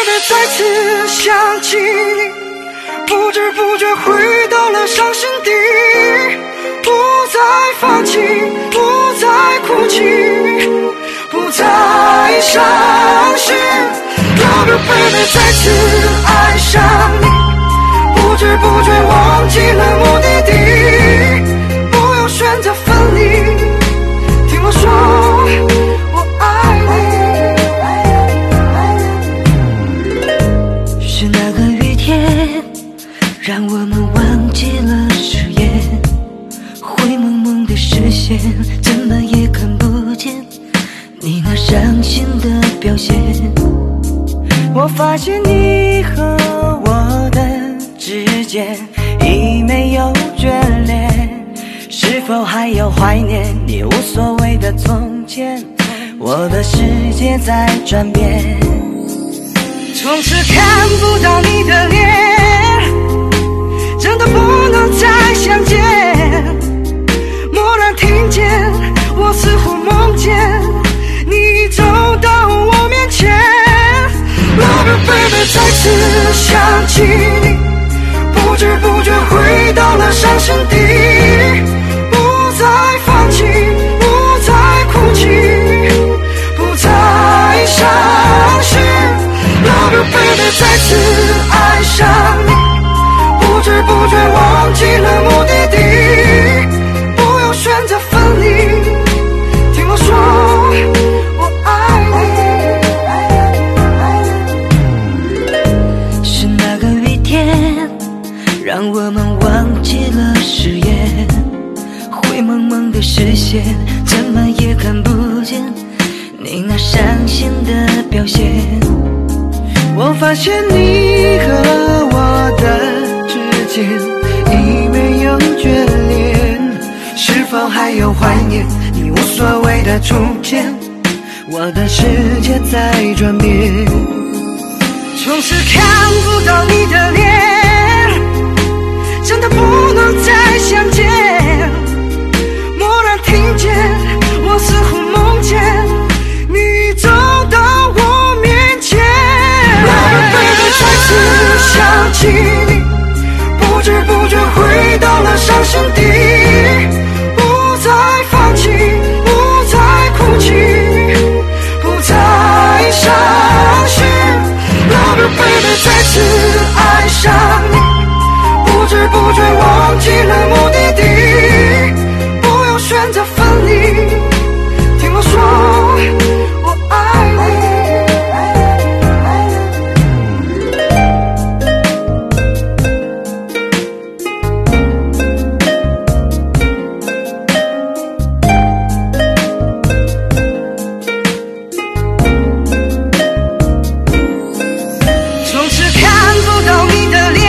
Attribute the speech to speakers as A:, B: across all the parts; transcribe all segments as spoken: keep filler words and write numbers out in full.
A: baby 再次想起你，不知不觉回到了伤心地，不再放弃，不再哭泣，不再伤心。Love you baby 再次爱上你，不知不觉忘记了目的地，不用选择分离，听我说我爱
B: 你。是那个雨天让我们忘记了誓言，灰蒙蒙的视线怎么也看不见你那伤心的表现。我发现你和我的之间已没有眷恋，是否还有怀念你无所谓的从前？我的世界在转变，
A: 从此看不到你的脸，真的不能再相见。蓦然听见，我似乎梦见你走到我面前。Love you baby 再次想起你，不知不觉回到了伤心地，不再放弃，不再哭泣，不再伤心。Love you baby 再次爱上你，不知不觉忘记了目的地，不用选择分离，听我说我爱
B: 你。是那个雨天让我们忘记了誓言，灰蒙蒙的视线怎么也看不见你那伤心的表现。我发现你和我的之间已没有眷恋，是否还有怀念你无所谓的从前？我的世界在转变，
A: 从此看不到你的脸，真的不能再相见。蓦然听见，我似乎梦见你走到我面前。Love you baby 再次想起你，不知不觉回到了伤心地，不再放弃，不再哭泣，不再伤心。Love you baby 再次爱上你，不知不觉忘记了目的地，不用选择分离，听我说我爱你。从此看不到你的脸，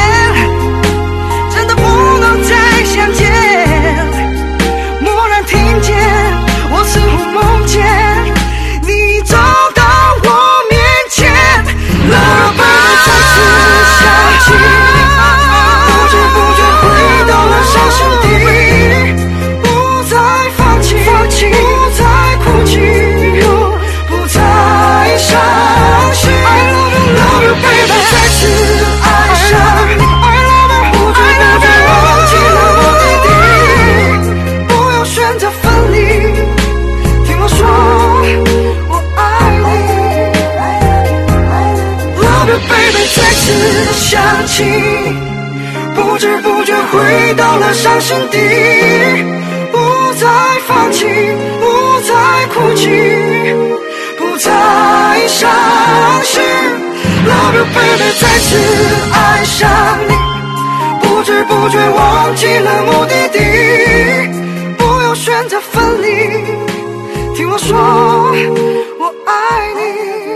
A: 真的不能再相见。蓦然听见，我似乎梦见你走到我面前。Love you baby 再次想起你，不知不觉回到了伤心地，不再放弃，不再哭泣，不再伤心。Love you baby 再次爱上你，不知不觉忘记了目的地，不用选择分离，听我说我爱你。Love you baby 再次想起你，不知不觉回到了伤心地，不再放弃，不再哭泣，不再伤心。Love you baby 再次爱上你，不知不觉忘记了目的地，不用选择分离，听我说我爱你。